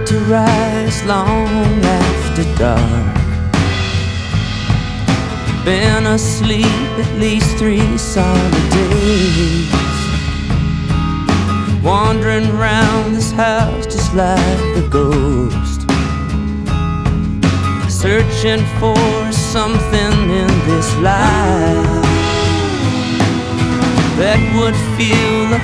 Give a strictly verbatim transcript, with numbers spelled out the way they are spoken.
to rise long after dark. Been asleep at least three solid days, wandering round this house just like a ghost, searching for something in this life that would fill the